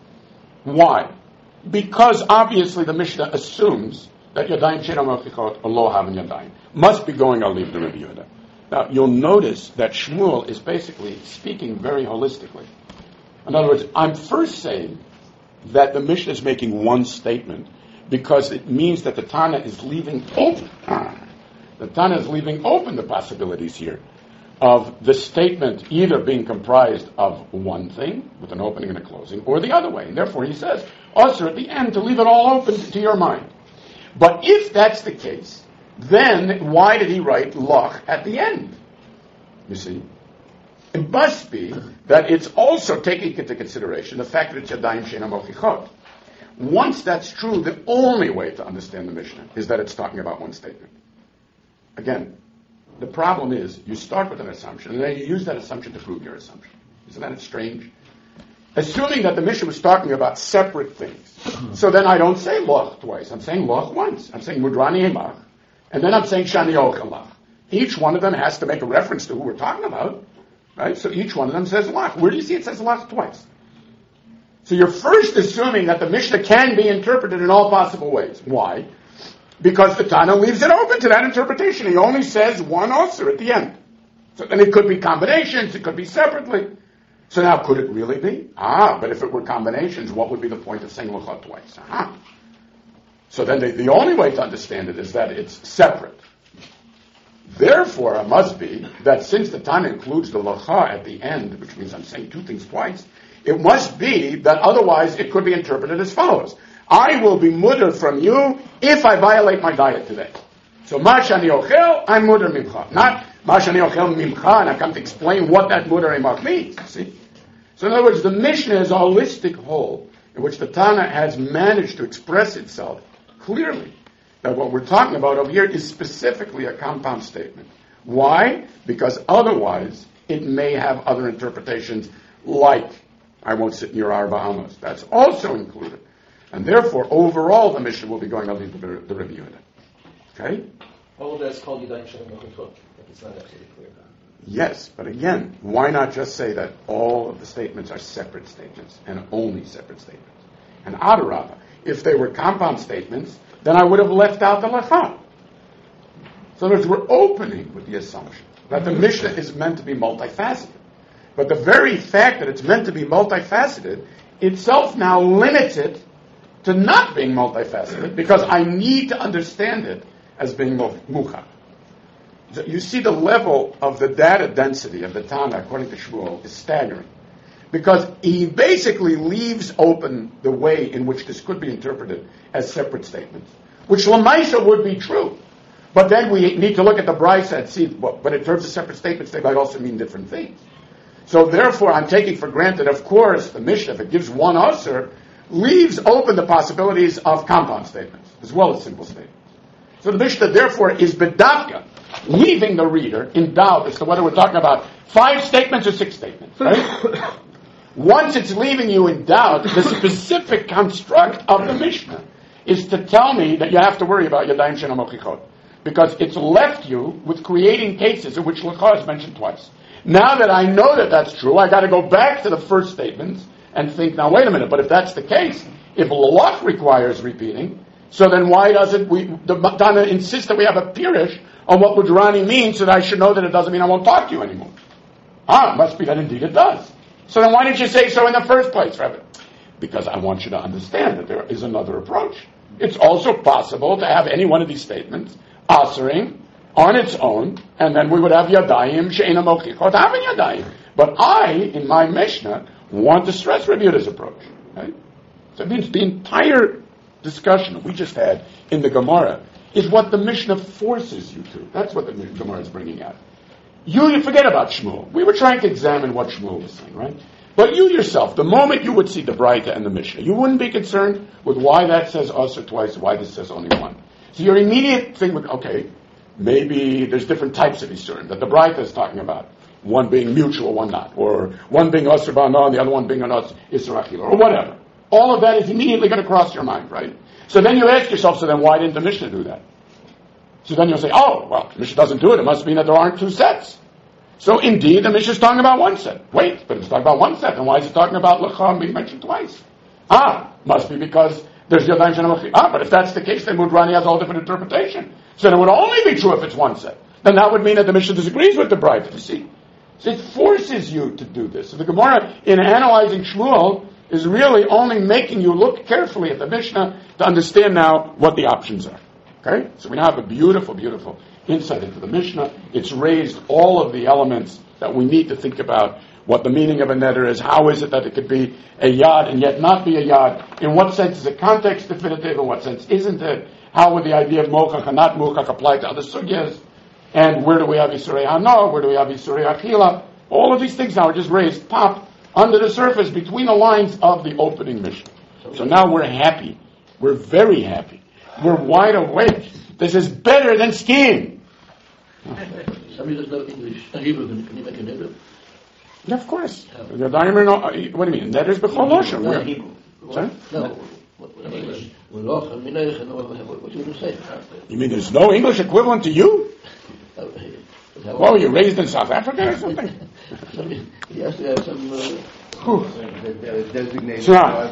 Why? Because obviously the Mishnah assumes that yadayim she'ein mochichot lo haven yadayim must be going aliv to Rabbi Yehuda. Now you'll notice that Shmuel is basically speaking very holistically. In other words, I'm first saying that the Mishnah is making one statement because it means that the Tana is leaving open The Tana is leaving open the possibilities here of the statement either being comprised of one thing, with an opening and a closing, or the other way. And therefore he says, also at the end, to leave it all open to your mind. But if that's the case, then why did he write loch at the end? You see? It must be that it's also taking into consideration the fact that it's Yadayim She'ena Mochichot. Once that's true, the only way to understand the Mishnah is that it's talking about one statement. Again, the problem is you start with an assumption and then you use that assumption to prove your assumption. Isn't that strange? Assuming that the Mishnah was talking about separate things. So then I don't say loch twice. I'm saying loch once. I'm saying mudrani emach. And then I'm saying shani ochalach. Each one of them has to make a reference to who we're talking about. Right? So each one of them says loch. Where do you see it says loch twice? So you're first assuming that the Mishnah can be interpreted in all possible ways. Why? Because the Tana leaves it open to that interpretation. He only says one osir at the end. So then it could be combinations, it could be separately. So now could it really be? But if it were combinations, what would be the point of saying lachot twice? So then the only way to understand it is that it's separate. Therefore, it must be that since the Tana includes the lacha at the end, which means I'm saying two things twice, it must be that otherwise it could be interpreted as follows. I will be mudder from you if I violate my diet today. So, ma shani ochel, I'm mudder mimcha. Not ma shani ochel mimcha, and I come to explain what that mudder emach means. See? So in other words, the Mishnah is a holistic whole in which the Tana has managed to express itself clearly. That what we're talking about over here is specifically a compound statement. Why? Because otherwise it may have other interpretations like, I won't sit in your arba amos. That's also included. And therefore, overall, the Mishnah will be going on into the review of it. Okay? All of that's called Yadayim She'ena Mochichot. It's not absolutely clear. Yes, but again, why not just say that all of the statements are separate statements and only separate statements? And adarabah, if they were compound statements, then I would have left out the lacha. So in other words, we're opening with the assumption that the Mishnah is meant to be multifaceted. But the very fact that it's meant to be multifaceted itself now limits it to not being multifaceted, because I need to understand it as being muchach. So you see the level of the data density of the Tana, according to Shmuel, is staggering. Because he basically leaves open the way in which this could be interpreted as separate statements, which Lamaisa would be true. But then we need to look at the Brisa and see, but in terms of separate statements, they might also mean different things. So therefore, I'm taking for granted, of course, the Mishnah, if it gives one usher, leaves open the possibilities of compound statements, as well as simple statements. So the Mishnah, therefore, is bedavka, leaving the reader in doubt as to whether we're talking about 5 statements or 6 statements, right? Once it's leaving you in doubt, the specific construct of the Mishnah is to tell me that you have to worry about Yadayim She'ena Mochichot, because it's left you with creating cases in which lacha is mentioned twice. Now that I know that that's true, I got to go back to the first statements and think, now wait a minute, but if that's the case, if loch requires repeating, so then why doesn't the Tana insist that we have a pirish on what mudrani means, so that I should know that it doesn't mean I won't talk to you anymore? It must be that indeed it does. So then why didn't you say so in the first place, Rebbe? Because I want you to understand that there is another approach. It's also possible to have any one of these statements answering on its own, and then we would have Yadayim She'ena Mochichot having Yadayim. But I, in my Mishnah, want to stress Rebbe's approach. Right? So it means the entire discussion we just had in the Gemara is what the Mishnah forces you to. That's what the Gemara is bringing out. You forget about Shmuel. We were trying to examine what Shmuel was saying, right? But you yourself, the moment you would see the Braita and the Mishnah, you wouldn't be concerned with why that says us or twice, why this says only one. So your immediate thing would, okay, maybe there's different types of Isurim that the Braita is talking about. One being mutual, one not. Or one being Asr Ba'ana and the other one being an Isser Achila, or whatever. All of that is immediately going to cross your mind, right? So then you ask yourself, so then why didn't the Mishnah do that? So then you'll say, oh, well, the Mishnah doesn't do it. It must mean that there aren't 2 sets. So indeed, the Mishnah is talking about 1 set. Wait, but it's talking about 1 set. And why is it talking about Lacham being mentioned twice? Must be because there's Yadayim She'ena Mochichot. But if that's the case, then Mudrani has all different interpretation. So it would only be true if it's 1 set. Then that would mean that the Mishnah disagrees with the Braita, you see. So it forces you to do this. So the Gemara, in analyzing Shmuel, is really only making you look carefully at the Mishnah to understand now what the options are. Okay? So we now have a beautiful, beautiful insight into the Mishnah. It's raised all of the elements that we need to think about what the meaning of a neder is. How is it that it could be a yad and yet not be a yad? In what sense is it context definitive? In what sense isn't it? How would the idea of mochach and not mochach apply to other sugyas? And where do we have Yisurei Hana? Where do we have Yisurei Achila? All of these things now are just raised, pop, under the surface, between the lines of the opening Mishnah. So now we're happy. We're very happy. We're wide awake. This is better than skiing. Somebody doesn't know English. Hebrew, can you make a neder? Yeah, of course. What do you mean? That is b'chol lashon. Not Hebrew. Sorry? No. English. What you going to say? You mean there's no English equivalent to you? Well, were you raised in South Africa or something? Yes, they have some... Designation.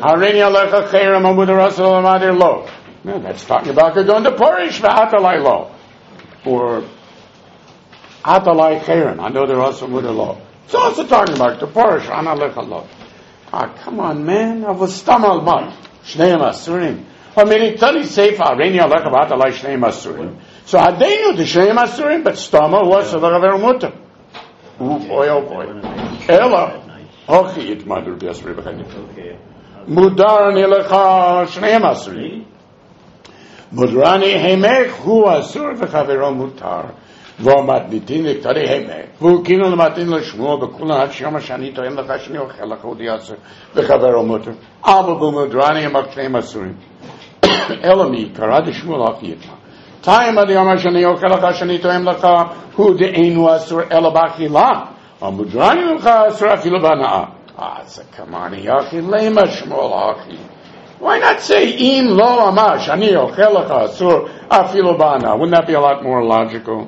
No, that's talking about going to Porish v'atalai lo. Or atalai cherem. I know they're also with a lo. It's also talking about the Porish v'analecha lo. Ah, come on, man. I was stamal mat. Shnei masurim. I mean, it doesn't say for Areni alecha v'atalai shnei masurim. So Adenu the shnei masurim, but stama was a v'aver mutter. Oh boy, oh boy. Ella. Okay, it might be a story behind it. Mudar nilecha shnei masurim. Mudrani hemech hu asur v'chavero mutar. V'omat nitin l'ktari hemech. V'ukinu l'matin l'shmuel b'kulan ad shiyom hashani tohem l'cha shni ochel l'cha udi asur v'chavero mutar. Ava b'mudrani hemech shnei masurim. Elami karad shmuel achi yitma. Time ad yom hashani ochel l'cha shni tohem l'cha hu de'enu asur ela b'achila. Mudrani l'cha asur afilu b'ana'a. Ah, so come on, yachi lema shmuel achi. Why not say in lo amash ani ochelacha asur afilu bana? Wouldn't that be a lot more logical?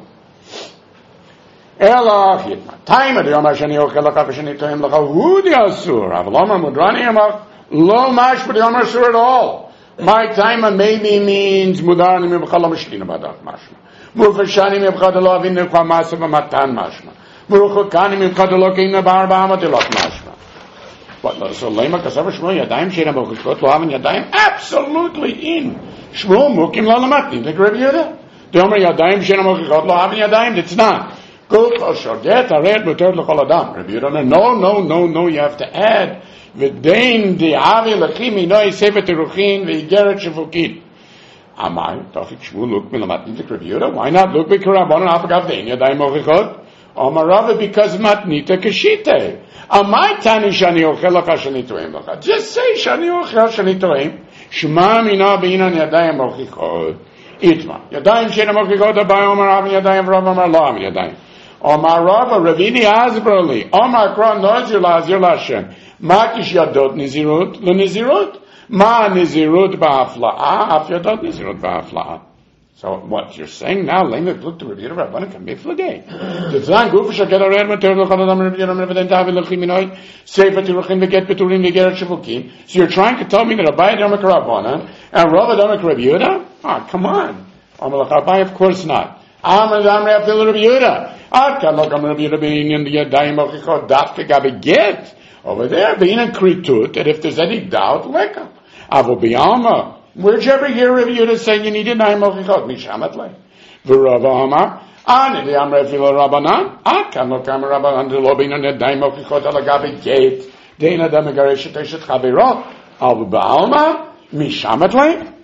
Ela achitma. Time of the amash ani ochelacha v'shani tohem lecha hu di asur. Avaloma mudrani amach lo mash but the amar asur at all. My time maybe means mudarani mibchala mishtina badak mashma. Mufashani mibchad lo avinu kwa masav matan mashma. Muruchukani mibchad lo keina bar ba'amatilot mashma. So lema kasav shmuel yadayim sheina mochikot lo haven yadayim absolutely in shmuel mukim lo lamatni the Rabbi Yehuda. The Omer yadayim sheina mochikot lo haven yadayim. It's not. Go shoget ared muter l'chol adam. Rabbi Yehuda. No. You have to add v'dein di'avi lechim inoi sevet eruchin v'igeret shevukin. Amai tafik shmuel mukim lo lamatni the Rabbi Yehuda. Why not look b'karabonon afagav dein yadayim mochikot? Omer because matnita kashite. Amai tani shani ochel lecha shani tohem lecha. Just say shani ochel shani tohem. Shema mina beinan yadayim mochichot. Itma. Yadayim sheina mochichot abai Omer avin yadayim v'rav Omer lo avin yadayim. Omer Rava Ravini Azbrali. Omer Kron Nozir Lazir Lashem. Makish yadot nizirut lenizirut. Ma nizirut ba'afla'a. Af yadot nizirut ba'afla'a. So what you're saying now, Lema look to review the Rabbanan can be flagay. The Zan Gufa shall get a red material, so you're trying to tell me that Abai Domek Rabbanan and Rabba Domek Rabbi Yehuda? Ah, come on. Amalach Abai, of course not. Amad Amre Afil Rabbi Yehuda. Akalok Am Rabbi Yehuda being in the Yadayim Ochichot Dafke Gabi get over there being a kritut that if there's any doubt, lekam. Avo Biyama. Where'd you ever hear Rabbi Yehuda saying you need a nine mochichot? Mishamat le. V'Rava Amar, Ani the Amre Filo Rabbanan, Akan lo Kam Rabbanan de lo bina nedai mochichot alagabi gate, Deina da megareshet eshet chaviro, Al Ba'alma, Mishamat le.